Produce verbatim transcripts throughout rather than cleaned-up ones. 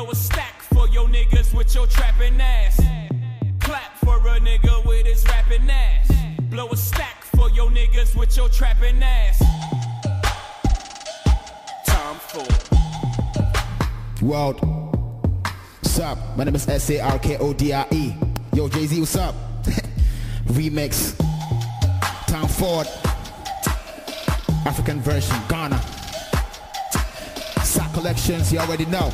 Blow a stack for your niggas with your trapping ass. Clap for a nigga with his rapping ass. Blow a stack for your niggas with your trapping ass. Time for World. What's up? My name is S A R K O D R E. Yo, Jay-Z, what's up? Remix. Tom Ford. African version, Ghana. Sack collections, you already know.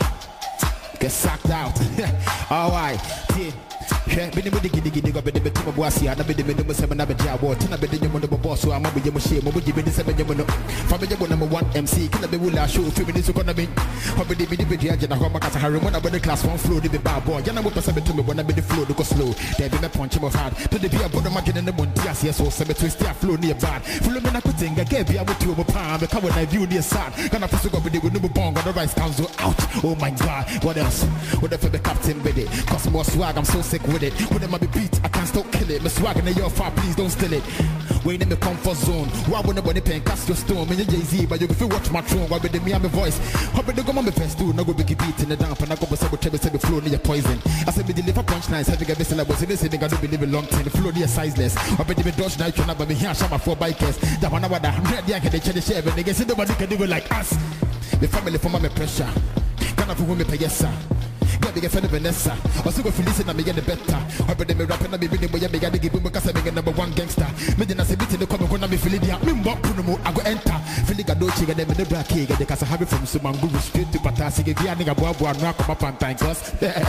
Get sacked out. Alright, yeah. Yeah, been with the giddy giddy got the betum of Wasia, and I've been the seven of the Jabo, ten of the Yaman of boss, so I'm a bit of shame, what would you be the seven Yaman? Family number one M C, can I be will show few minutes economy? How be the video and a homaka Harry when I the class one floor, the bar boy, Yana will pass to me when I be the floor to go slow. There be a punch of hard to the beer bottom again in the Montias, yes, or seven twist flow near bad. Philomena could think I gave you a two of a palm, because when I view the sun, can I first go with the number bong on the rice council out? Oh my god, what else? What if the captain with it? Cause more swag, I'm so sick with it. When them I be beat, I can't stop kill it. My swag in your fire, please don't steal it. Wait in the comfort zone. Why wouldn't nobody pen cast your stone? Me and Jay-Z, but you can feel watch my throne. Why be the me and my voice? How be the go on my best too? No go big beat in the damp and I go for several tables to the floor near poison. I said me deliver punchlines, having a vessel I was in this thing. I don't believe in long time. The floor near sizeless. I bet me dodge night trying to be here. Shama four bikers. That one hour that I'm ready. I can they change the share. And they say nobody can do it like us. The family for my pressure. Can I for women pay yes sir? Get the friend of Vanessa. Also go for listen and me get the better. I bet them rapping and be reading boy. I began to give him because I'm a number one gangster. Me then I say meeting the common when I'm feeling the me walk to no I go enter. Feeling I don't chicken them in the black cake. They can have it from Sumanguru straight to Patasi. Give you a nigga boy boy knock up on time cause.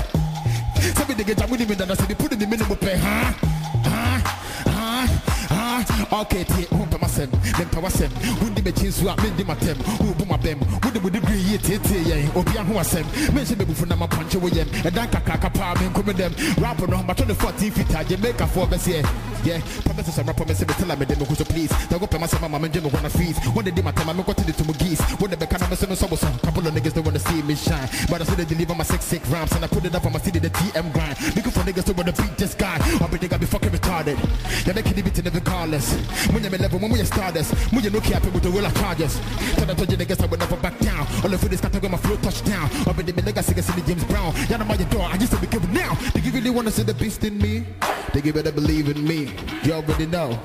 So we get jam with him and I say they put in the minimum pay, huh? Huh? Huh? Huh? Okay, take home to myself. Then power sem. Who the machines who are made them at them? Who boom at them? Who the would agree yet? Yeah, Obian who was them. Mention me before I'm a punch away them. And then Kaka Palm and come with them. Rapper no, but on the fourteen feet, I Jamaica for best here. Yeah, promises and rapper message tell me them who so please. They go pay myself, my man, Jim, wanna freeze. When they did my time, I'm going to the two geese. When they become a son of some couple of niggas, they want to see me shine. But I said they deliver my six sick rams and I put it up on my city, the T M grind. Looking for niggas to want to beat this guy. I'll be thinking I be fucking retarded. You're making it beat in the regardless. When you're level, when we're stardust, when you look happy with the will of charges. Tell I told you niggas I would never back down. All of this category, my flow touchdown. I'll be the legacy, I see the James Brown. Y'all know my door, I used to be given now. They give really want to see the beast in me. They give it a believe in me. You already know.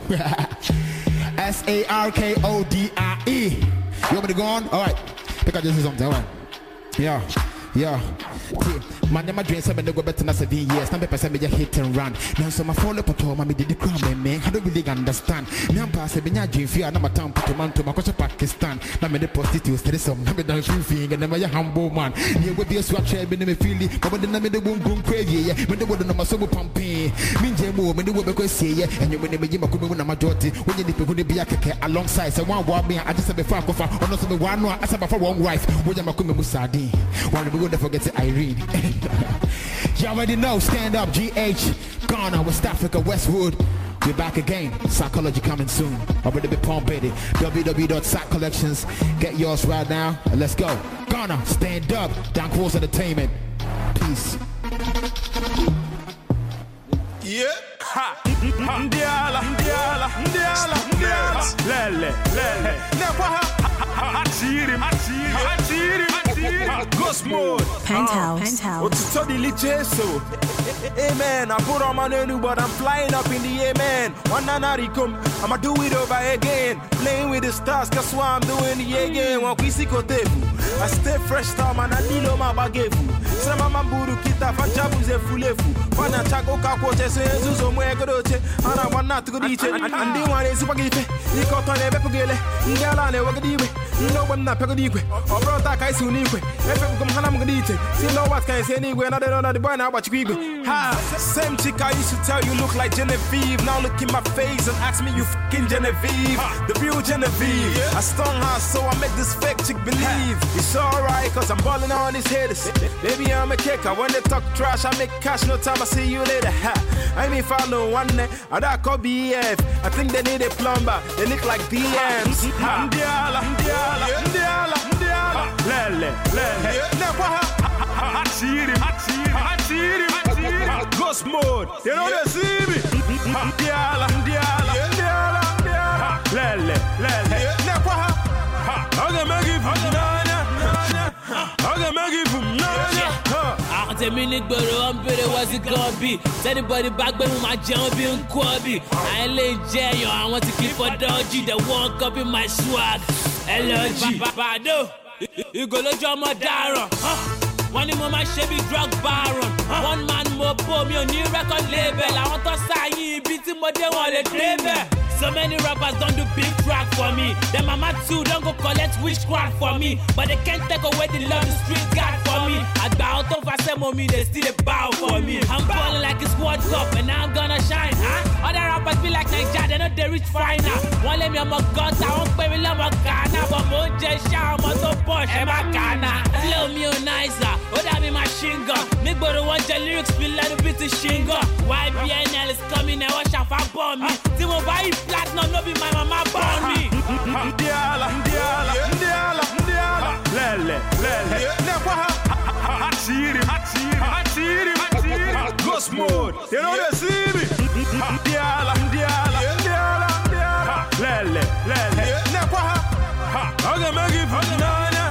S A R K O D I E. You want me to go on? Alright. Pick up this is something, alright. Yeah. Yeah. Man, my dreams have been go better than seven years. Now, people say me just hit and run. Now, so my follow up to me did the crime, man. I don't really understand. Now, I'm passing me a dream fear. Now, my town put a man to my country Pakistan. Now, me the prostitutes, there is some. Now, me the free thing, and I'm a humble man. Here with the swatch, I've been in me feeling. But then, I'm the boom boom crazy. Yeah, me the word on my soul pumping. Me Jemo, me the word because say, yeah, and you when me Jim, I come when I'm a daughter. When you need to be a keke alongside. So, one war me, I just have a far off. Or not some one, I said, for one wife. When I'm a come Musadi. One, we will forget the Irene. You already know, stand up, G H, Ghana, West Africa, Westwood. We're back again, Psychology coming soon. Already been pumped, baby. w w w dot sack collections. Get yours right now, and let's go. Ghana, stand up, Down Course Entertainment. Peace. Yeah. Ha. Ndiala, ndiala, ndiala, ndiala. Lele, lele. Never Achiri, achiri, achiri, achiri. Ghost mode. Penthouse. Penthouse. What's to the licheso? Amen. I put on my new, but I'm flying up in the amen. One nanarikum, I'ma do it over again. Playing with the stars, that's why I'm doing the again. One kwisiko tefu. I stay fresh, star man. I need no mabagefu. Sama mamburu kita fajabu ze fulefu. Wana chako kakote se zuzo mwegodoche. Ana wana tukudiche. Andi wane supagite. Iko tone bepugele. Ngala ne wagadiwe. No one na pegodique. Or brota kai sunique. If I'm come hanam gadite. See no what can I say anywhere. Not know the boy now what you ha. Same chick I used to tell you look like Genevieve. Now look in my face and ask me you fucking Genevieve. The real Genevieve. I stung her so I make this fake chick believe. It's alright cause I'm balling on his haters. Baby I'm a kicker. When they talk trash I make cash. No time I see you later. Ha. I mean follow one day. I that call B F. I think they need a plumber. They look like D Ms. Ndiala, Ndiala, Ndiala, Ndiala. Lele, lele. Never Achiri, Achiri, Achiri, Achiri. Ghost mode. You know they see me. Ndiala, Ndiala, Ndiala, Ndiala. Lele, lele. Never I'm gonna make it from Nanya. I'm gonna make it from Nanya. àwọn tèmi ní gbòòrò wọn bèrè what's it gonna be anybody bá gbé mu máa jẹun bí n kọ́ bí àyìn lè jẹ́ èèyàn àwọn tí kì í fọ́ dọ́jì they won't copy my swag ẹlọ́jì. bàbáàdó ìgò lójú ọmọ dáràn wọ́n ní mo máa ṣe bí drug baron one man mo bò mi ò ní record label àwọn tó sáyìn ibi tí mo dé wọn lè débẹ̀. So many rappers don't do big track for me. Then mama too don't go collect witchcraft for me. But they can't take away the love the street got for me. At bow to for mommy, they still a bow for me. I'm balling like it's World Cup and now I'm gonna shine, huh? Other rappers be like Nigeria, they know they reach final. One let me on my guts, I won't pay me love my Ghana. But mo just shout, I'm so push, and my Ghana. Flow me on nicer, oh that be my shingle. Nigga, but the one the lyrics feel like a bit of shingle. Y B N L is coming and watch out for bomb me. Timo buy platinum, no be my mama born me. Ndiala, Ndiala, Ndiala, Ndiala. Lele, lele. Nekwaha. Hachiri, hachiri, hachiri, hachiri. Ghost mode. You know they see me. Ndiala, Ndiala, Ndiala, Ndiala. Lele, lele. Nekwaha. I'm gonna make it from Nana.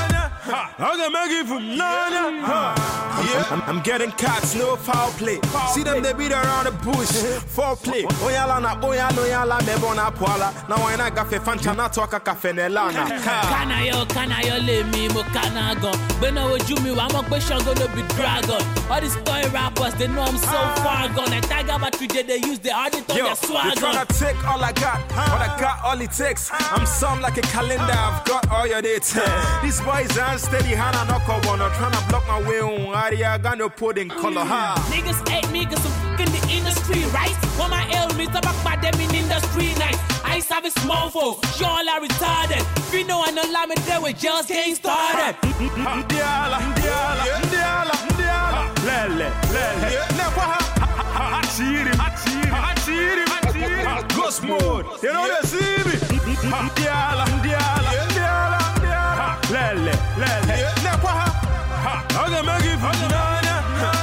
I'm gonna make it from Nana. Yeah, I'm, I'm getting cats, no foul play. See them, they beat around the bush. Foreplay. Oyala na oyala oyala mebona poala. Now I na gafe fantana toka cafe nelana. Kana yo, kana yo le mi mo kana gon. Bena wo jumi wa mo pe shango no be dragon. All these toy rappers, they know I'm so far gone. Like Tiger but today they use the audit on their swag. You tryna take all I got, but I got all it takes. I'm some like a calendar, I've got all your dates. These boys are steady, Hannah knock on one. I'm tryna block my way on. I got no pudding color, ha. Niggas hate me cause I'm in the industry, right? When my ailments are back by them in industry night. I used to have a small phone, y'all are retarded. If you know I know lie me there with just getting started. Ndiala, Ndiala, Ndiala, Ndiala. Lele, lele. Nekwaha. Hachiri, hachiri, hachiri, hachiri. Ghost mode. You know they see me. Ndiala, Ndiala, Ndiala, Ndiala. Lele, lele. Nekwaha. I'm gonna make it from Nana.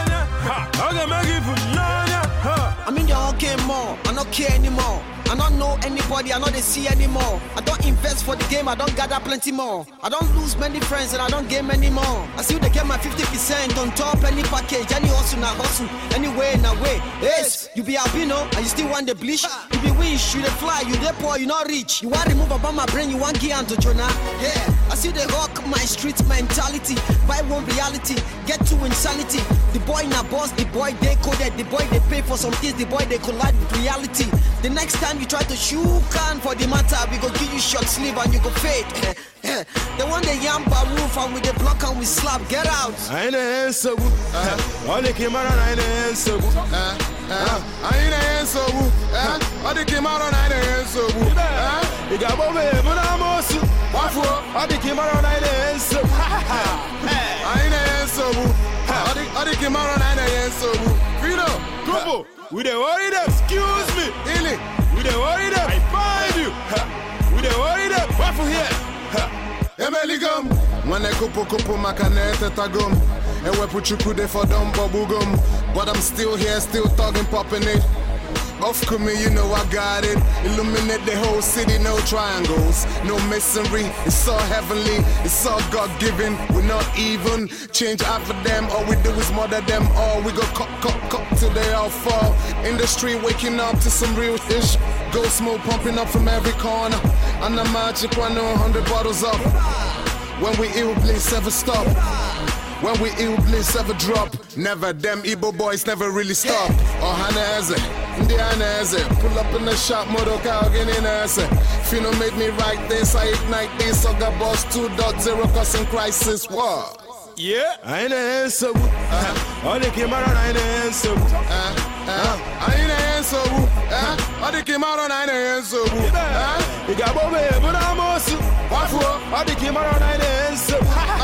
I'm gonna make it from Nana. I'm in the whole game more. I don't care anymore. I don't know anybody, I don't see anymore. I don't invest for the game, I don't gather plenty more. I don't lose many friends and I don't game anymore. I still they get my fifty percent on top any package. Any hustle na hustle, anyway na way. Yes, you be albino and you still want the bleach. You be wish, you the fly, you the poor, you not rich. You want remove about my brain, you want get into Jonah. Yeah, I still they rock my street mentality. Buy one reality, get to insanity. The boy na boss, the boy they coded, the boy they pay for some things, the boy they collide with reality. The next time you try to shoot can for the matter, we go give you short sleeve and you go fade. The one they yamba roof and with the block and we slap, get out. I ain't a answer. All the came out and I ain't a answer. I ain't a answer. All the came out and I ain't a answer. You got over here, but I'm also. All the came out and I ain't a answer. I ain't a answer. All the came out and I ain't a answer. Freedom, couple. We dey worry them, excuse me, Illy. We dey worry them, I find you. We dey worry them, what for here? Emeli gum, when I kupo kupo makanete tagum, and we put you kude for dumb bubugum. But I'm still here, still talking, popping it. Off me, you know I got it. Illuminate the whole city, no triangles, no masonry. It's so heavenly, it's so God-given. We're not even change half of them. All we do is murder them all. We go cut, cut, cut till they all fall. In the street, waking up to some real ish. Ghost smoke pumping up from every corner. And the magic one, a hundred bottles up. When we ill, please ever stop. When we ill, bliss ever drop. Never, them Igbo boys never really stop. Oh, Haneze, Ndianeze. Pull up in the shop, Modoka, Oginese. Fino made me write this, I ignite this. Soga Boss two point oh, causing crisis. What? Yeah, I ain't an answer. All they came out on I ain't an answer. I ain't an answer. All they came out on I ain't an answer. You got over here, but I'm also. What for? All they came out on I ain't an answer.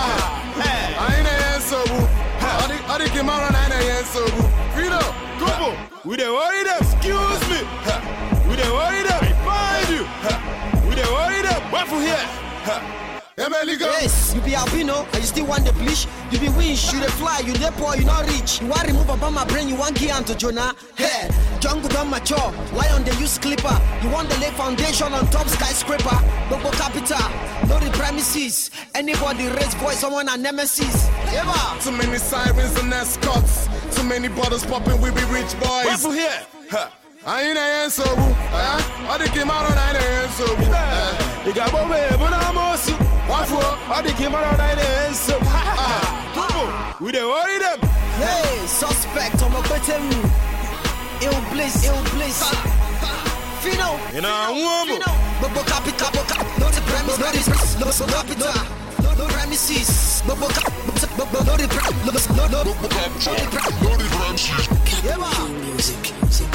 I ain't an answer. All they came out on I ain't an answer. Freedom, couple. We dey worry them, excuse me. We dey worry them, I find you. We dey worry them, what for here? Yes, you be albino and you still want the bleach. You be wish, you the fly, you the poor, you not rich. You want remove about my brain, you want get into Jonah. Hey, Jungle don't mature. Lion they use clipper. You want the lay foundation on top skyscraper. Bobo capital, no the premises. Anybody raise voice, someone a nemesis. Eva. Too many sirens and escorts. Too many bottles popping, we be rich boys. What's here? Huh. I ain't answer. Uh, I came out on I answer. You got one way, but I'm also. What for? I came out on I answer. We don't worry them. Hey, suspect, I'm a better move. Ill bliss, ill bliss. Fino, you know, woman. Bobo capital, no the premises, no the capital, no the premises. Bobo capital, no the premises, no the premises. Yeah, music, music.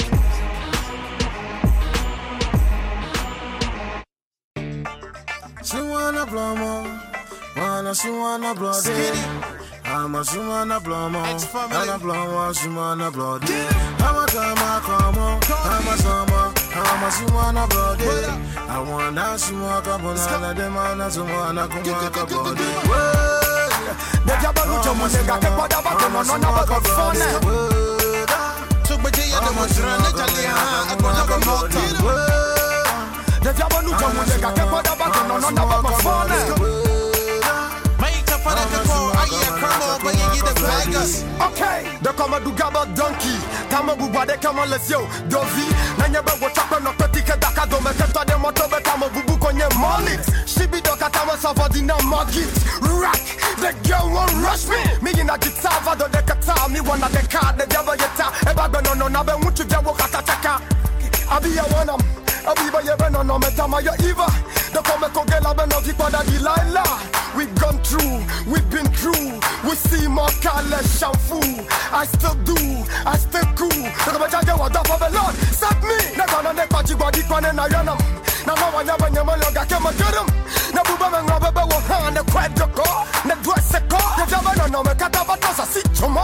She wanna blow more, wanna she wanna blow it. I'm a she wanna blow more, and a blow more, she wanna blow it. I'm a drama, come on, I'm a summer, I'm a she wanna blow it. I wanna she wanna come on, and the man she wanna come on, come on. The Jabalu Jomo se got a bada bada no no no no phone. To be the other ones run the Italia, I'm gonna go more. The Jabalu Jomo se got a bada bada no no no phone. Okay, the come do gaba donkey. Tama buba de come on let's yo. Dovi, nanya be what up no petike daka do me keta de moto be tama bubu konye molly. She be doka tama savadi na market. Rack, the girl won't rush me. Me in a guitar vado de kata me one of the car the devil yeta. Eba be no no na be mutu je wo kata chaka. Abi ya wanam. Abiba yebe no no metama yo Eva. The come kogela be no vipada Delilah. We've gone through, we've been through. We see more color shampoo. I still do, I still cool. The bajaja was up of the Lord. Set me. Never no never jibadi kwane na yanam. Na no one never nyama loga kema gedum. Na buba me ngabe be wo hand the quad joko. Na dress se ko. The jaba no no me kata batosa si choma.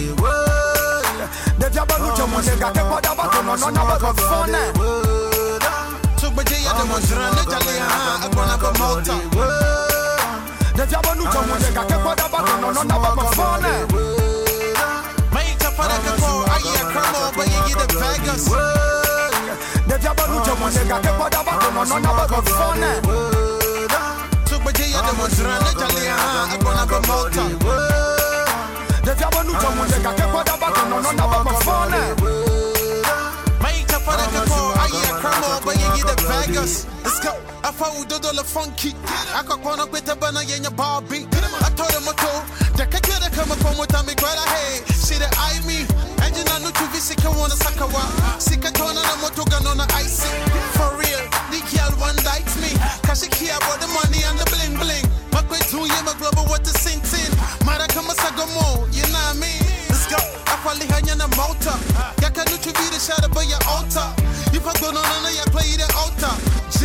The jaba no choma nega ke pada bato no no na bato phone. But ya the ones run the Italia, I'm gonna go motor. The Jabba no come with the Pada Baka no no no phone. Make up for the call, I hear crumble, but you get the Vegas. The Jabba no come with the Pada Baka no no no phone. To be the ones run the Italia, I'm gonna go motor. The Jabba no come with the Pada Baka no no no phone. Make up for the call, I hear crumble, but you get the Vegas. Let's go. I found the dollar funky. I got one up with the banana in your Barbie. I told him a toe. The kakera come up with me, but I hate. See the eye me. And you know to be sick and wanna suck a wa. Sick a ton of the motogan on the ice. For real, the girl one likes me. Cause she care about the money and the bling bling. But we do you my global what the sing tin. Mara come a sagamo, you know what I mean? Let's go. I probably had you in a motor. Ya can to be the shadow by your altar. If I go on, I play the altar. See?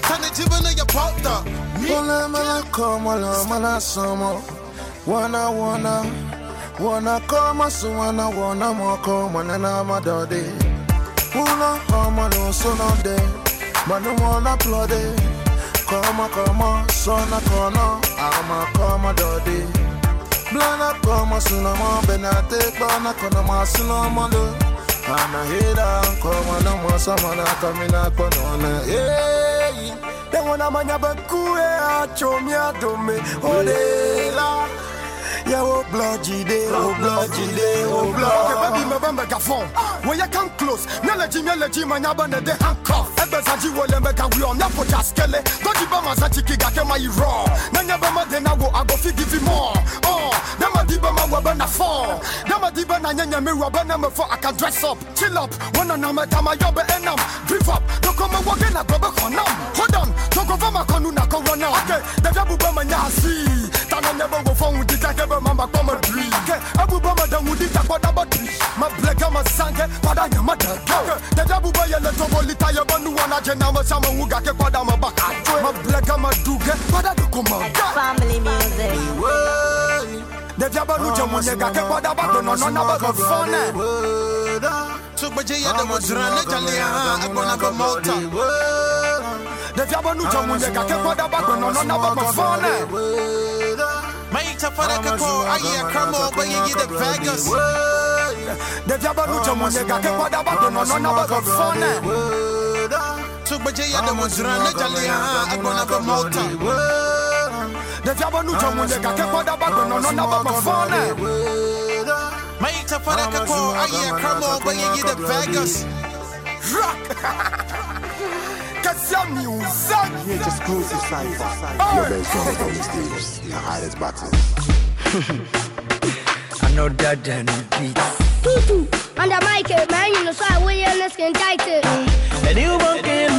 Wanna mana come along, mana some wanna wanna wanna come so wanna wanna more come and I'm a daddy. Wanna come along, so no day, man wanna applaud it. Come come son a corner, I'm a come a daddy. Blana come so no more benate, blana come so no more. I'm a hater, come on, I'm a someone coming up on hey. They wanna manya bakue a chomia dome odela. Yeah, oh bloody day, oh bloody day, oh bloody. Okay, baby, me bamba gafon. When you come close, me le jimi le jimi manya bane de handcuff. Ebe zaji wole me ka we on na for jaskele. Don't give bama zaji kiga ke my raw. Nanya bama de na go I go fi give you more. Oh, dama di bama wa bana fall. Dama di bana nyanya me wa bana me for I can dress up, chill up. Wanna na me tama yobe enam. Brief up, don't come and walk in a go back on nam. Hold on, don't go for my konu na ko run out. Okay, the jabu bama nyasi. Tana never go phone with the mama come a dream. Abu Bama da mudi ta kwada batri. Ma blega ma sange kwada nyama da. The jabu ba yele to bolita ya banu wana jena ma sama wuga ke kwada ma baka. Ma blega ma duge kwada do koma. Family music. The jabu no jamu nega ke kwada ba no no na ba phone. To be ya the ones run the Italia, I'm gonna go motor. The jabu no jamu nega ke kwada ba no no na ba phone. Make up for the call, I hear crumble, but you get the Vegas. The Diablo Jamunega, Kepada Baton, no number of phone. So, but you had the Muzran, I'm gonna go Malta. The Diablo Jamunega, Kepada Baton, no number of phone. Make a Faraka, I hear come over you the Vegas. Rock! Cause some music! Yeah, just exclusive cypher. Your best song on the stage. The hottest boxes. I know that damn beats. Tutu, on the mic, man, you know, so I will you skin tight. And you walk in.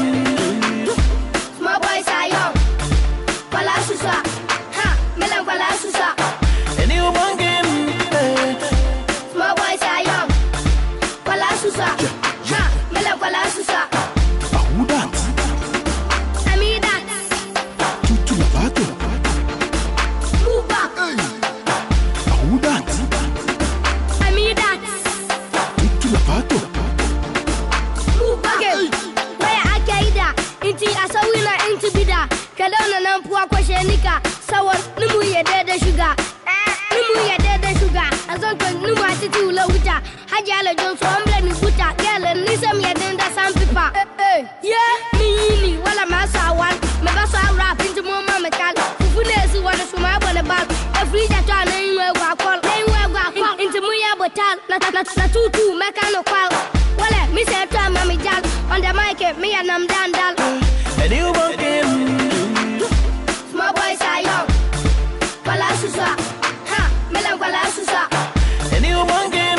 Small boys are young. Palasusa. Ha, Milan Palasusa. And you walk in. Small boys are young. Palasusa. Ha, Milan Palasusa. Who that? I mean that. Tutu la pato. Move back. Who that? I mean that. Tutu la pato. Move back. Where I get that. Inti asawina inti bida. Kadona nampua kwa shenika. Sawa numu ye dede sugar. Numu ye dede sugar. Azonko numu atiti ula uta. Hajala Johnson omble ni buta. Gele nisem ye denda sampipa. Eh eh. Yeah, me wala masa one. Me baso rap into mama metal. Fufunesi wana suma bwana bal. Every day try na inwe gwa call. Na inwe gwa call. Into muya botal. Na na na tutu mekano kwal. Wala me say to mama jal. On the mic me and am dandal. And you walk in. Small boys are young. Palasusa. Ha, melan palasusa. And you walk in.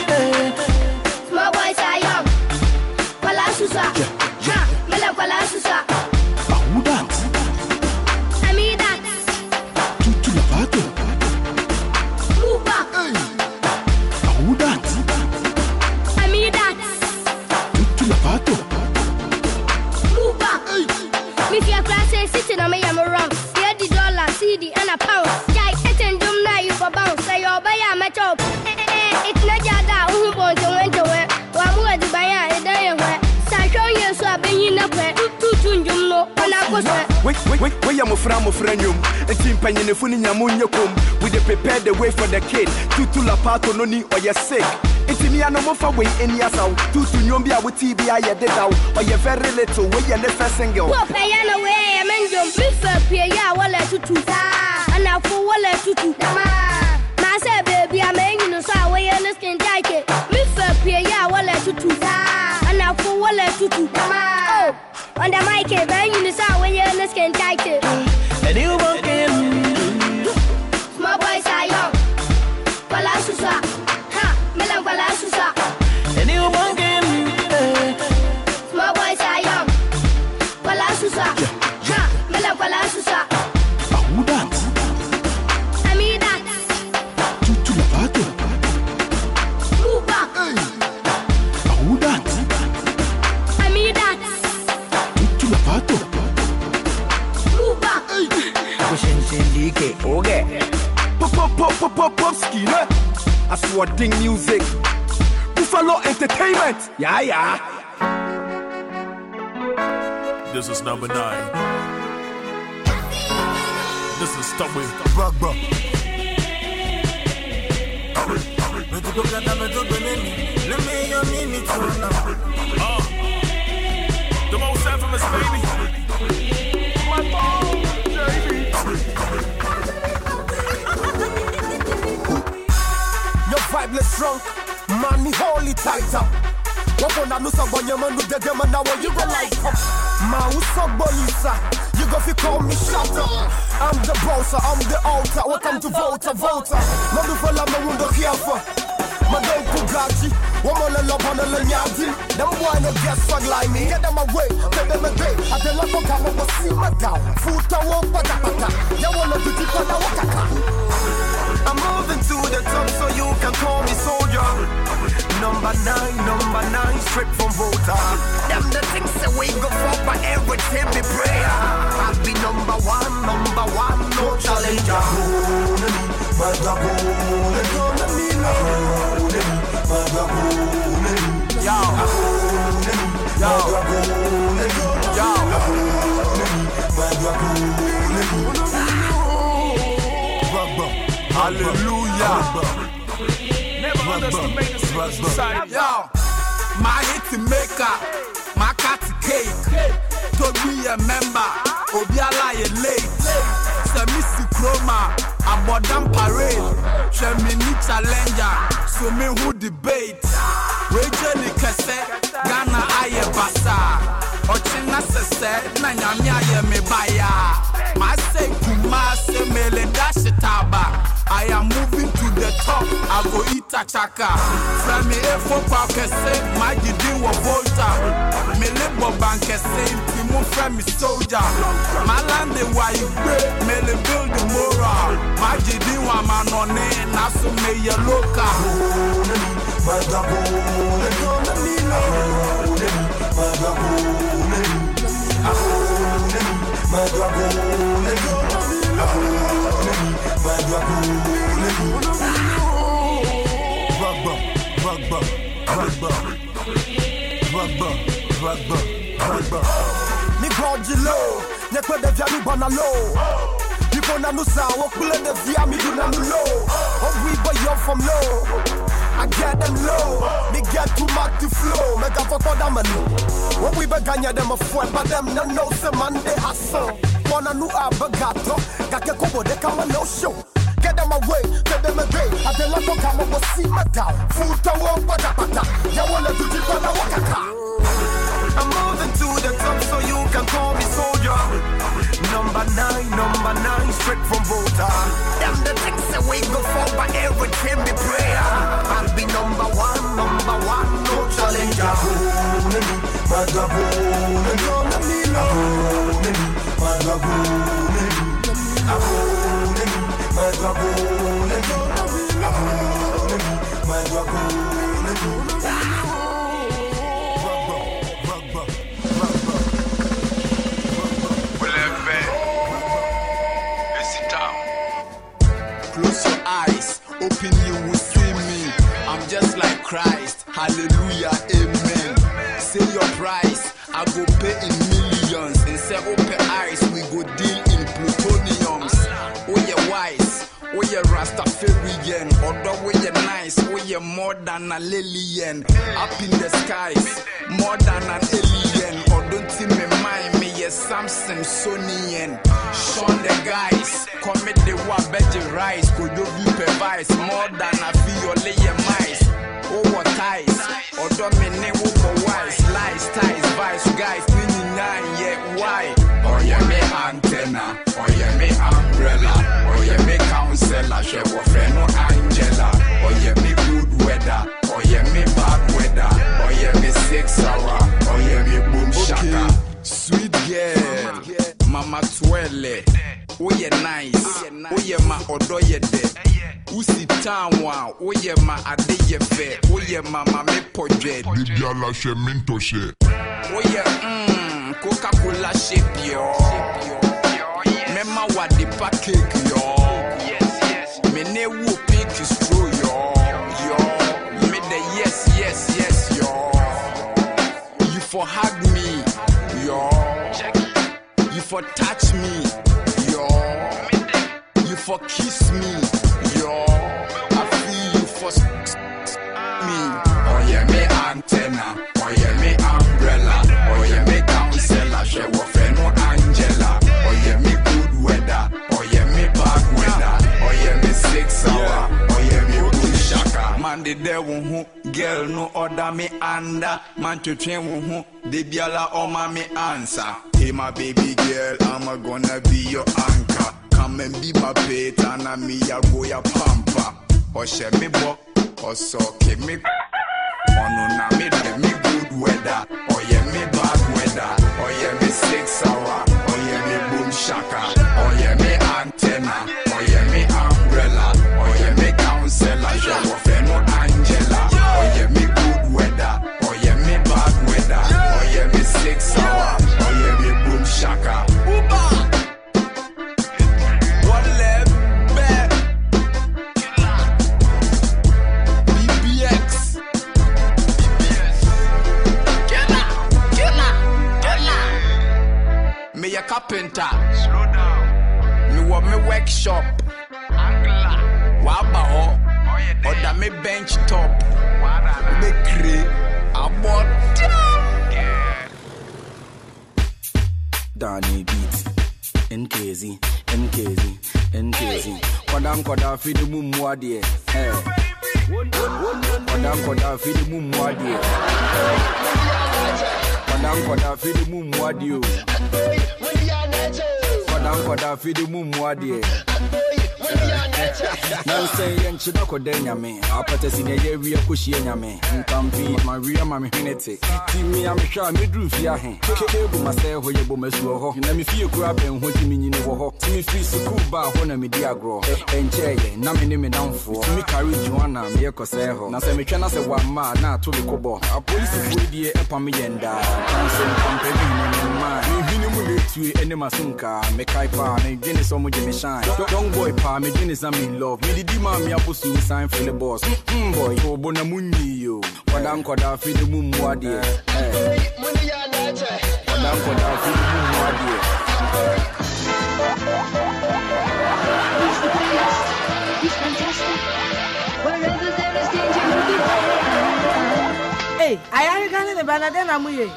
Small boys are young. Palasusa. Ha, melan palasusa. Who that? I mean that. Tutu la pato. Move back. Who that? I mean that. Tutu la pato. Move back. Me fear class sitting on me, I'm wrong. Yeah, the dollar, C D, and a pound. Jai, eating dum na you for bounce. Say, oh, buy a match up. It's not Jada, who wants to went away. One word to buy a day away. Sasha, you so I've been in a way. Two tunjum no, and I was Wait, wait, wait, wait, I'm a friend of Frenium. And Tim Penny and Funia Munyakum. We they prepare the way for the kid. Tutu la pato no ni or you're sick. It's me and no more for way in your sound. Tutu Yombia with T B I did out. Or you're very little way and the first single. Well, pay an away, I'm in your prefer, Pia, Walla Tutu. And now for Walla Tutu. Massa, baby, I'm in no sour way and the skin jacket. Mister Pia, Walla Tutu. And now for Walla Tutu. Oh, on the mic, I'm in the sour way and the skin jacket. And you walk in. Small boys are young. Palasusa. Ha, Milan Palasusa. And you walk in. Small boys are young. Palasusa. Ha, Milan Palasusa. Who that? I mean that. Tutu la pato. Move back. Who that? I mean that. Tutu la pato. Move back. Pushing Sindike. Okay. Pop, pop, pop, pop, pop, pop, skinner. I swear ding music. Buffalo Entertainment. Yeah, yeah. This is number nine. This is stuff with Bug, bug. uh, the most infamous baby. My phone, baby. Your vibe less strong, man, me hold it tighter. What on a nusa when your man with the game and now you go like up. Ma uso bolisa, you go fi call me shatter. I'm the bosser, I'm the altar. Welcome to voter, voter. No do for la me wundo kiafa. Ma don't Bugatti, woman a love on a lanyardi. Them boy no get swag like me. Get them away, get them away. I tell them come up and see my down. Foot a walk, pata pata. You wanna do it, pata wakaka. I'm moving to the top so you can call me soldier. Number nine, number nine, straight from Volta. Them the things that we go for, but everything be prayer. I'll be number one, number one, no challenger. Yo, yo, yo. Hallelujah. Never us to make us in society. Yo, my hit maker, my cat cake. To be a member, Obiala ye late. Semisi Chroma, Abodam Parade. Shemini Challenger, so me who debate. Rachel Kese, Ghana aye basa. Ochina Sese, Nanyamia ye me baya. My say Kumase mele dash taba. I am moving to the top, I go eat a chaka. From me a four Kese, my gidi wa volta. Me lebo bankese, Timo from me soldier. My land the white me le build the moral. My gidi wa manone, naso me ye loka. Me God you low, ne kwa de via mi bana low. You gonna know sa walk pull the via me do na low. Oh we boy you from low. I get them low, me get too much to flow. Make up for them man. When we beganya them a fool, but them no know some man they hustle. Wanna know abagato, gake kobo de kama no show. Get them away, get them away. I tell them to come over see my town. Food to walk, pata pata. Ya wanna do the pata wakaka. I'm moving to the top, so you can call me soldier. Number nine, number nine, straight from Volta. Them the things that we go for, but everything be prayer. I'll be number one, number one, no challenger. Close your eyes, open you will see me. I'm just like Christ, hallelujah, amen. Say your price, I go pay in millions. And say open eyes, we go deal in plutoniums. Oh yeah, wise, oh yeah, Rastafarian. Although we are nice, we are more than a lillian. Up in the skies, more than an alien. Or don't see me mind me, yes, Samson, Sonyan. Sean the guys, commit the war, veggie rice. Could you be pervice more than a feel lay mice? Oh, what ties? Or dominate over wise, lies, ties, vice, guys, twenty-nine, yet why? Oh, yeah, me antenna, oh, yeah, me umbrella, oh, yeah, me counselor, she will friend no Angela, oh, yeah, me good weather, oh, yeah, me bad weather, oh, yeah, me six hour, oh, yeah, me boom shaka. Sweet girl, Mama Twele, oh, yeah, nice, oh, yeah, my odo ye de. Usi tanwa, oh yeah ma ade ye fe, oh yeah mama me poje. Bibiala she minto she. Oh yeah, mm, Coca-Cola shape yo. Mema wa the pancake yo. Yes yes. Me ne wo pink straw yo. Yo, me the yes yes yes yo. You for hug me yo. You for touch me yo. You for kiss me. Yo, I feel you for me. Oh yeah, me antenna. Oh yeah, me umbrella. Oh yeah, me counselor. She will friend no Angela. Oh yeah, me good weather. Oh yeah, me bad weather. Oh yeah, me six hour. Oh yeah, me good shaka. Man the devil who girl no order me under. Man to train who they be ala oma me answer. Hey my baby girl, I'm gonna be your anchor. Come and be my pet and I me a go ya pampa. Or share me book, or so keep me. Oh no, na me de me good weather. Oh yeah, me bad weather. Oh yeah, me six hour. Oh yeah, me boom shaka. Oh yeah, me antenna. Oh yeah, me umbrella. Oh yeah, me counselor. She will friend no Angela. Oh yeah, me good weather. Oh yeah, me bad weather. Oh yeah, me six hour. Oh yeah, me boom shaka. Me a carpenter. Slow down. Me want me workshop. Angler. Waba ho. Oh Order me bench top. Be create about Danny beat N K Z N K Z N K Z Kodam koda fi the mum wadie eh Kodam koda fi the mum wadie Kodam koda fi the mum wadie Kodam koda fi the mum wadie Now say yen chiba kodenya me apata sine ye wi akuhie nyame nkampi ma wi ma me hwenete ti mi am hwa me dru fi ahe kebu ma say ho ye bo masu ho na me fie kura ben ho ti mi nyine wo ho ti mi free school ba ho na me di agro enche ye na me ne me namfo ti mi carry juana me ye kose ho na say me twa na say wa ma na to be kobo a police fu die e pa me yenda kan so kampe bi ne me ma me hini mu le tue ene masunka me kai pa me gene so mu je me shine young boy pa me gene I'm in love. Me di ma me aposu sign for the boss. Mm boy, ko bona munyi yo. Kodam koda fi the mum wadi. Eh. Kodam koda fi the mum wadi. He's fantastic. Wherever there is danger, he'll be there. Hey, I am going to banana muye.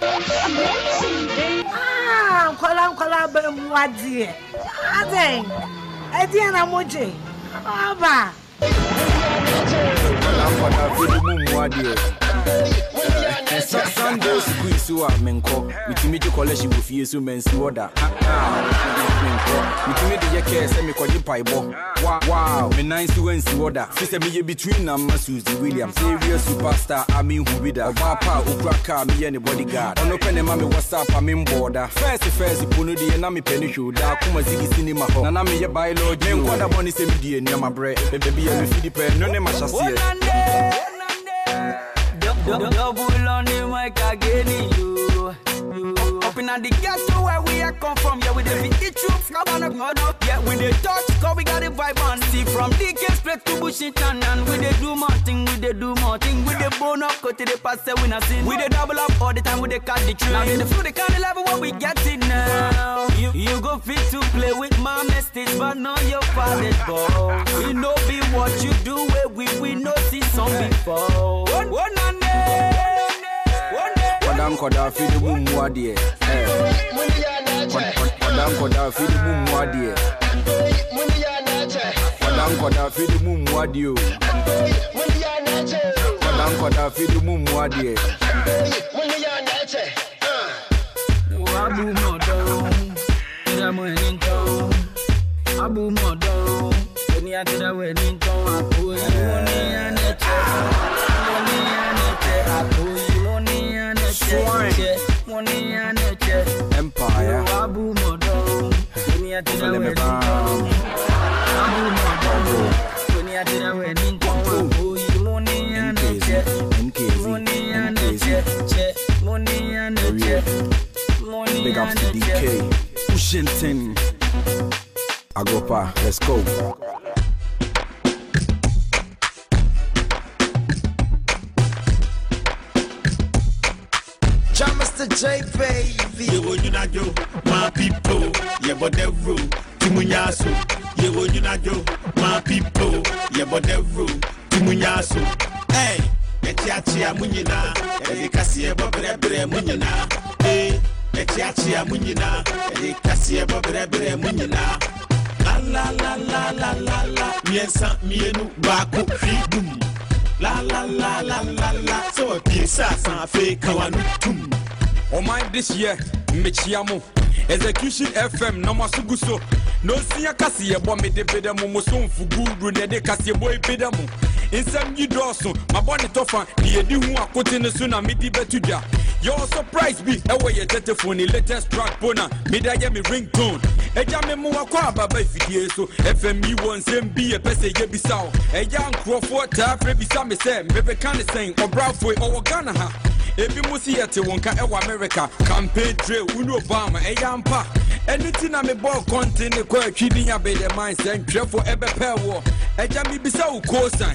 Ah, kolam kolam be wadi. Aden. Ediana moje. Aba. Kodam koda fi the mum wadi. Sunday squeeze wa menko. Mitimi je college wo fie so mensi order. Mitimi de ye care say me kwaji paibo. Wow, me nice wensi order. Fi say me ye between na Suzy Williams. Serious superstar I mean who be that. Papa ukraka me ye ne bodyguard. Ono pene ma me WhatsApp I mean border. First first punu de na me peni shoulder. Kuma zigi cinema ho. Na na me ye biology. Me kwada boni say me die ni ma bre. Baby ye me fi di pe no ne ma chassis. Double on the mic again, you. Up in the ghetto where we are come from, yeah, with the big troops, come on, no, no, yeah, with the touch, cause we got the vibe on. See from D K straight to Bushington, and we they do more thing, we they do more thing, with the bone up, cut to the pass, we not sin. We they double up all the time, with the cut the train. Now they the flow, the kind of level what we get it now. You, you go fit to play with my mistakes, but not your father's ball. We know be what you do, where we, we know see some before. One, one, one, Kodam koda fi the mum wadi. Kodam koda fi the mum wadi. Kodam koda fi the mum wadi. Kodam koda fi the mum wadi. Abu modo, ira mo ninto. Abu modo, ni atira we ninto apo ni anache. Ni anache apo ni anache. Money anache. Empire. Abu modo, ni atira we ninto. Abu modo, ni atira we ninto apo money anache. Money anache. Money anache. Big ups to D K. Washington. Agopa, let's go. Jam Mister J, baby. You will you not do, my people. Yeah, but the rule. Timunyasu. You will you not do, my people. Yeah, but the rule. Timunyasu. Hey, Etiatia Munina. Edicassia Bobre Munina. Hey. Etiatia Munina, Cassia Babere Munina. La la la la la la la, Miensa Mienu Baku Fidum. La la la la la la, so a piece of fake Kawanutum. Oh my this year, Michiamo. Execution F M, no Masuguso. No Sia Cassia Bombe de Pedamo, so Fugu, de Cassia Boy Pedamo. In some you dosso, my bonnet offer, the Edu Akotina Suna Midi Betuja. Your surprise be away your telephone, latest track bona, Midayami ringtone. A Jame Muakwa by Fidieso, F M E one same be a Pesse Yebisao. A young Crawford, Tafre Bisame Sam, Bebe Can saying, or Browfoy or Ghana. If you must see at Wonka Ewa America, campaign trail, Uno Obama, a young pa. Anything I'm a ball content, the quite keeping a better mindset, for ever pair war. A Jami Bisao co sign.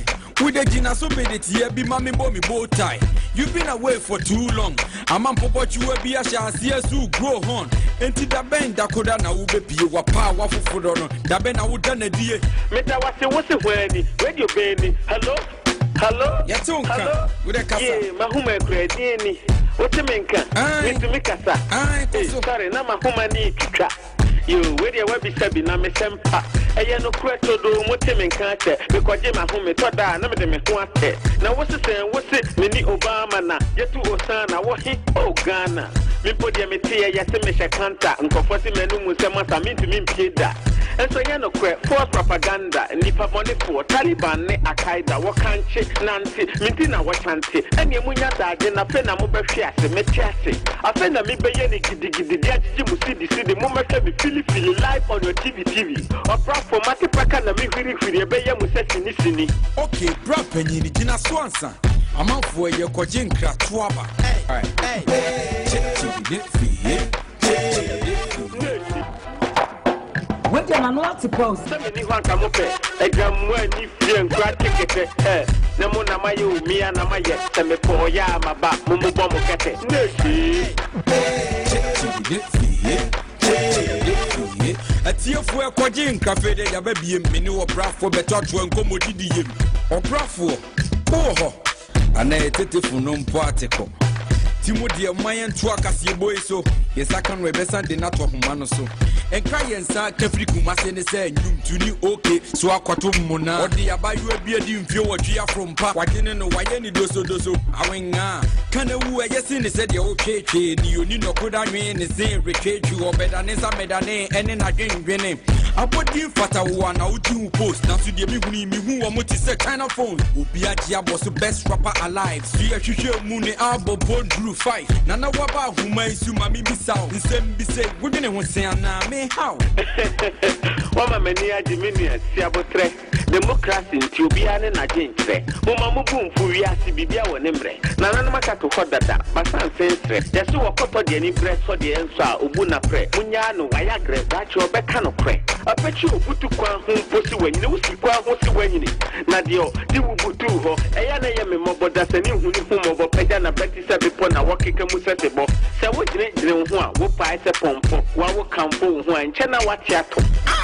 With the Gina so bad it here be mommy boy me bow tie. You've been away for too long. I'm on pop you will be a chance here to grow on. Enti da bend da koda na ube pie wa power for food on. Da ben I would done a dear. Meta was a what's a when radio baby. Hello? Hello? Yatunka with a casa. Yeah, Mahuma Gradini. What's a minka? Mister Mikasa. Hey, sorry, now Mahuma need to you where your webby sabi na me sempa. Eya no kweto do motemi nkate because je ma home to da na me de me ho ate. Na wo se sen wo se me ni Obama na yetu Osana wo hi o Ghana. Me podi me tie ya se me shekanta nkofo se menu mu se masa me ntumi mpie da. Enso ya no kwe false propaganda nipa money for Taliban ne Al-Qaeda wo kanche nanti minti na wo chante. Ene munya daage na fe na mo be hwe ase me tiase. Afe na me be ye ni gidigidi dia jiji mu sidi sidi mo me fe Fili fili live on your T V T V. Or for Mati Paka na mi fili fili be ya musesi ni sini. Okay, bra penyi ni jina swansa. Amanfo ye kwaje nkra toaba. Hey, hey, hey. Check check it fi. What do you know to post? Some ni hwan ka mo pe. E gamwa ni fi nkra tikete. Eh, na mo na maye mi na maye. Se me po ya maba mo mo bo mo kete. Nesi. Check check it fi. A tear for a quadrin cafe, they have a B M, many or brafo, but touch one commodity. Or brafo, oh, and I take it for non particle. Timothy, my and truck as your boy, so yes, I can represent the not of Manoso. And cry and say, Kefriku must say, you to new okay, so I got to Mona, or the about you a beard in view or Gia from Park. I didn't know why any doso doso. I went, ah, can a woo, I guess in the said, okay, you need no good I mean, the same retreat you or better than some medane, and then I didn't win him. I put you fat one out to post now to the me who are multi set kind of phone. Ubiatia was the best rapper alive. See a shusha moon album born drew five. Nana waba who may su mammy be sound. The same be said, we're gonna want say na me how. Wama many a diminion, Siabotre, democracy, Tubian and a gente. Uma mubum furia Sibia or Nembre. Nana Maka to Hodada, Masan says, there's no couple of any breast for the answer, Ubuna pre, Munyano, Viagra, that your Becano pre. I bet you put to Kwan home pussy when you see Kwan what's when you Nadio, you will put to her. Ayana Yami Mobo that's a new home of Pajana Betty Sabipona walking Musebo. So what didn't you know what pies a pump, what will come for one China what yato.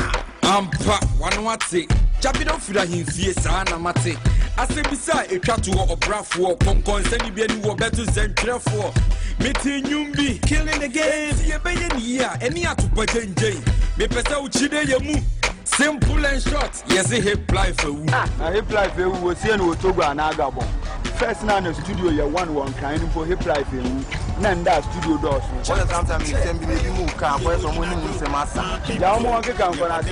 Ampa, one what's it? Jabido Fuda him fierce, Anna Mate. I say beside a tratu or brafo, Concon, send you any better than for. Meeting Yumbi, killing the game, see a bayan here, any other Pajan Jay. Me pesa uchide yamu. Simple and short. Yes, a hip life. A hip life was seen with Togo and Agabon. First now in the studio, you one one kind for hip life. Nanda studio doors. What sometimes you can be move camp for someone who is a master. Yamo can come for us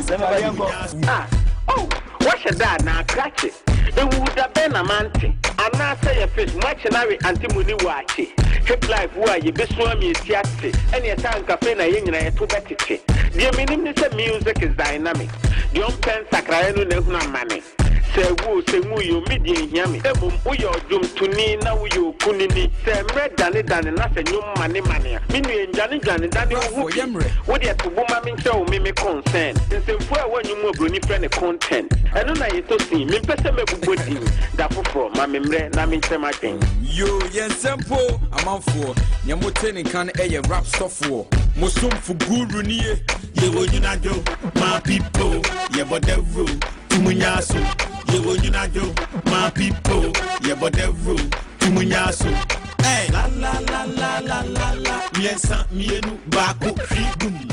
everybody. Oh, what's your dad now? Catch it. It would have been a man. And now say a fish, much and I anti-money watch. Hip life, why you be swimming theatre. Any time cafe na yin na to bet it. The meaning is music is dynamic. The unpen sacrano never money. Say woo, say woo, you median yammy. Ebum, we are doomed to need now you kunini. Say red danny danny, nothing new money money. Minu and Johnny Johnny Danny who yammer. What you have to woman show me me consent. And say where when you move bruni friend content. I don't know you to see me person me body. That for my memory, na me say my thing. Yo, yes, simple. I'm out for Yamoten can a rap software. Musum for guru near. You will you not do my people. Yeah, but the rule. Timunyaso. You will you not do my people. Yeah, but the rule. Timunyaso. Hey, la la la la la la la. Yes, me no baku freedom.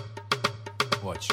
Watch.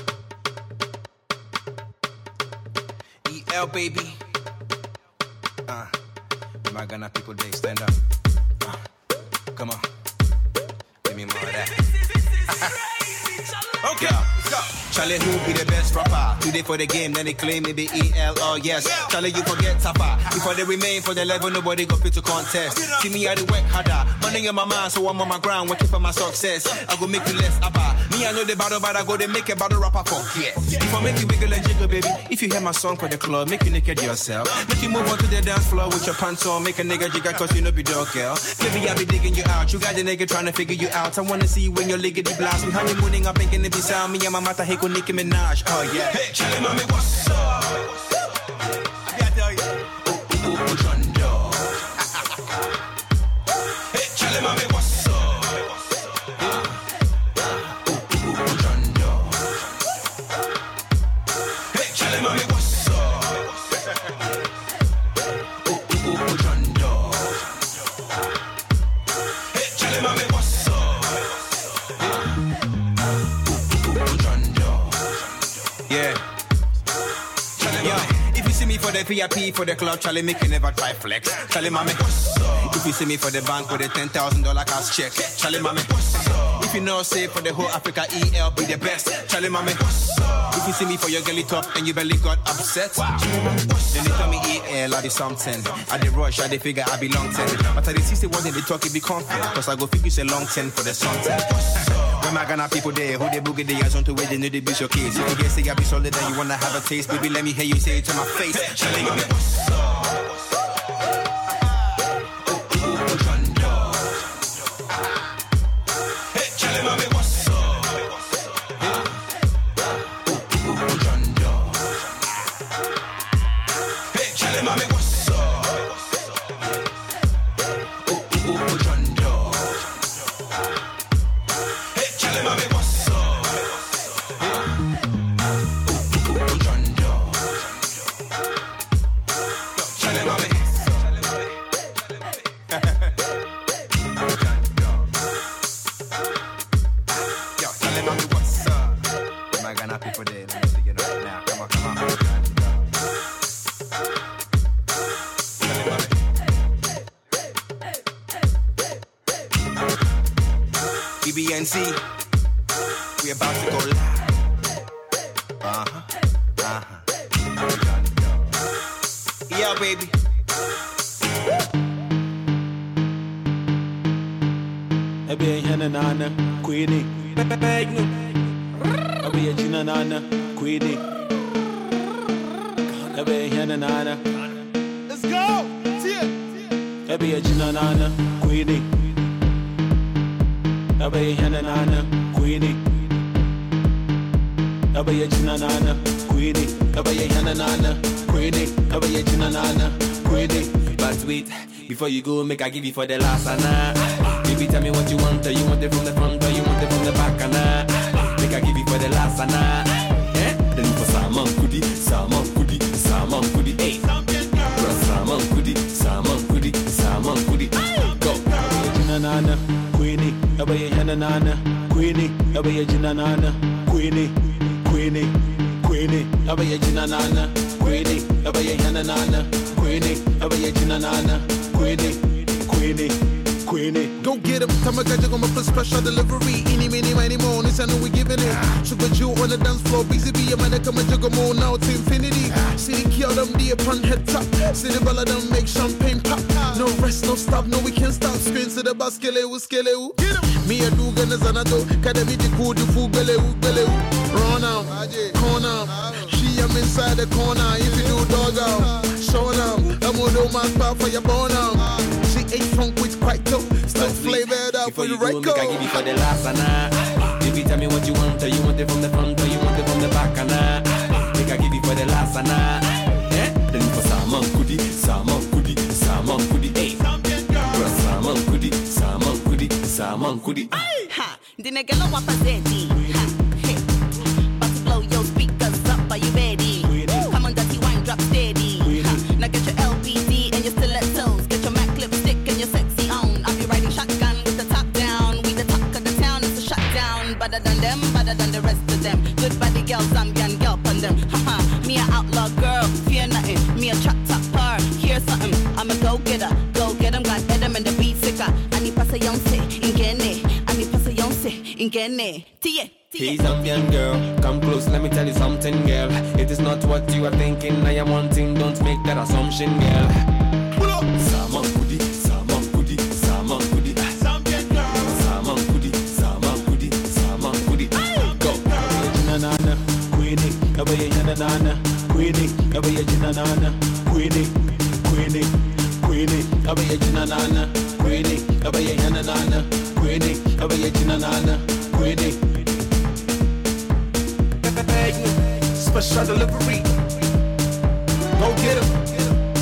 E L baby. Uh, my Ghana people, they stand up. Uh, come on. Give me more of that. Okay, let's go. Charlie, who be the best rapper? Today for the game, then they claim me be E L, oh yes. Charlie, you forget Tapper. Before they remain for the level, nobody got fit to contest. See me, I do work harder. Money on my mind, so I'm on my ground, working for my success. I go make you less upper. Me, I know the battle, but I go to make a battle rapper for yeah. If I make you wiggle and jiggle, baby. If you hear my song for the club, make you naked yourself. Make you move on to the dance floor with your pants on. Make a nigga jiggle, cause you know be dog girl. Baby, I be digging you out. You got the nigga trying to figure you out. I wanna see you when you're liggity blast. We honeymooning up, making it be sound. Me and my mata heko Nicki Minaj. Oh yeah. Hey, Charlie, mommy, what's up? I gotta tell you. V I P for the club, Charlie, make you never try flex. Charlie, mommy. If you see me for the bank with a ten thousand dollar cash check, Charlie, mommy. If you know, say for the whole Africa, E L be the best, Charlie, mommy. If you see me for your girly top and you barely got upset, then they tell me E L, I be something. I the rush, I the figure, I be long ten. But I the see what they talk, it be confident. Cause I go figure say long ten for the something. When my Ghana people there, who they boogie, they on to where they know they be showcase. If you get say I be solid and you wanna have a taste, baby, let me hear you say it to my face. Charlie, mommy. B N C, we about to go live. Uh-huh, uh-huh. Yeah, baby. Ebe yana nana, kwede. Ebe yana nana, kwede. Ebe yana nana. Let's go. Ebe yana nana, kwede. Abaye hana nana, kwede. Abaye jina nana, kwede. Abaye hana nana, kwede. Abaye jina nana, kwede. But wait, before you go, make I give you for the last ana. Baby, tell me what you want. Do you want it from the front or you want it from the back ana? Make I give you for the last ana. Eh? Then for Salmon Kudi, Salmon Kudi, Salmon Kudi. Hey, Salmon Kudi, Salmon Kudi, Salmon Kudi. Go. Jina nana. Queenie, abaye hana nana, Queenie, abaye jina nana, Queenie, Queenie, Queenie, abaye jina nana, Queenie, abaye hana nana, Queenie, abaye jina nana, Queenie, Queenie, Queenie. Go get him, time I got you on my special delivery. Any, many, many more, this I know we giving it. Sugar Jew on the dance floor, B C B, a man that come and juggle more now to infinity. City kill them, the upon head top. City ball them, make champagne pop. No rest, no stop, no we can't stop. Screens to the basket, skele, get him. Me a do gonna zanado, academy the cool, the food, bele, bele. Run out, corner. She am inside the corner. If you do dog out, show them. I'm gonna do my spot for your bone out. She ate funk with quite dope. Still flavored up for the right go. Make I give you for the last ana. Baby, tell me what you want. Do you want it from the front or you want it from the back ana? Make I give you for the last ana. Eh? Then for Salmon Kudi, Salmon Kudi, Salmon Kudi. Hey, Salmon Kudi, Salmon Kudi, Salmon Kudi. Ha! The nigga know what I'm saying. Ha! Hey! About to blow your speakers up. Are you ready? Come on, dirty wine, drop steady. Ha! Now get your L B D and your stilettos. Get your MAC lipstick and your sexy own. I'll be riding shotgun with the top down. We the talk of the town, it's a shutdown. Better than them, better than the rest of them. Good body girls, I'm young girl on them. Haha, me a outlaw girl, fear nothing. Me a trap topper, hear something. I'm a go getter, go get 'em, got Adam and the beat sicker. I need pass a young say, ingene. I need pass a young say, ingene. Tie. Hey, Zambian girl, come close, let me tell you something, girl. It is not what you are thinking, I am wanting, don't make that assumption, girl. Pull up! Salmon Kudi, Salmon Kudi, Salmon Kudi. Zambian girl! Salmon Kudi, Salmon Kudi, Salmon Kudi. Go! Jina nana, Queenie, abaye jina nana, Queenie, abaye jina nana, Queenie, Queenie, Queenie, abaye jina nana, Queenie, abaye jina nana, Queenie, abaye jina nana, Queenie. Special delivery. Go get him.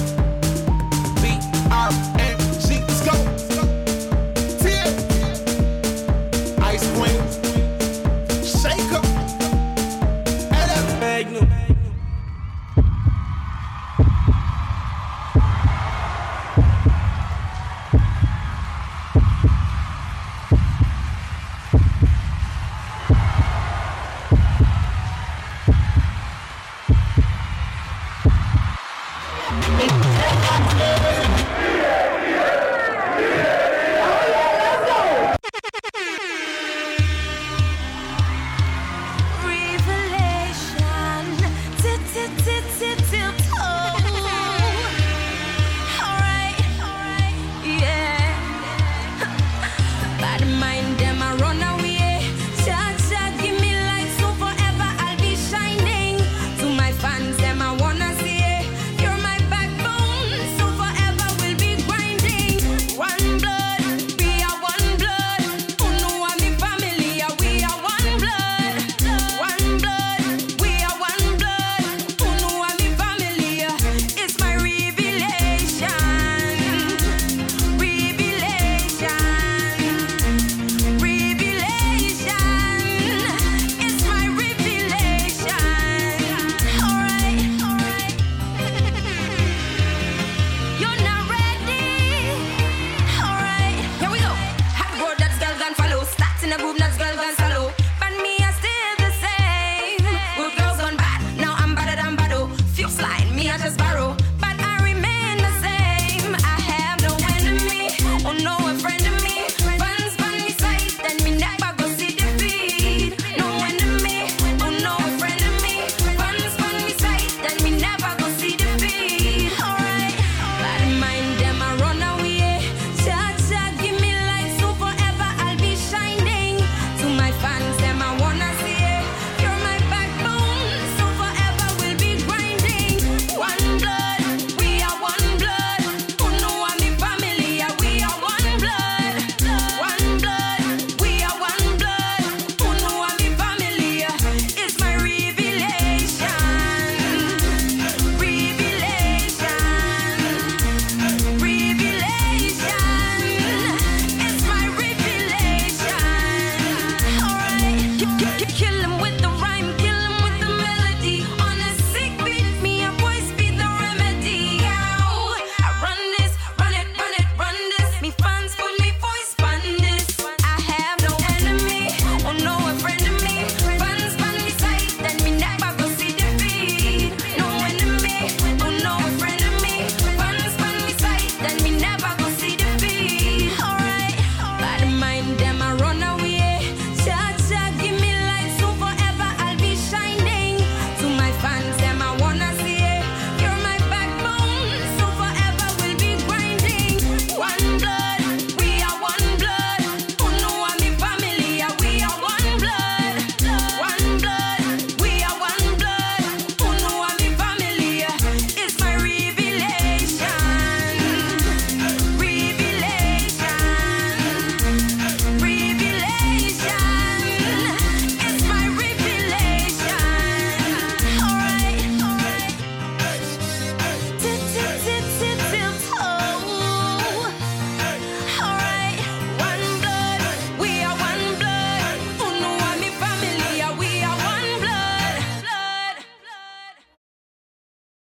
Kill him with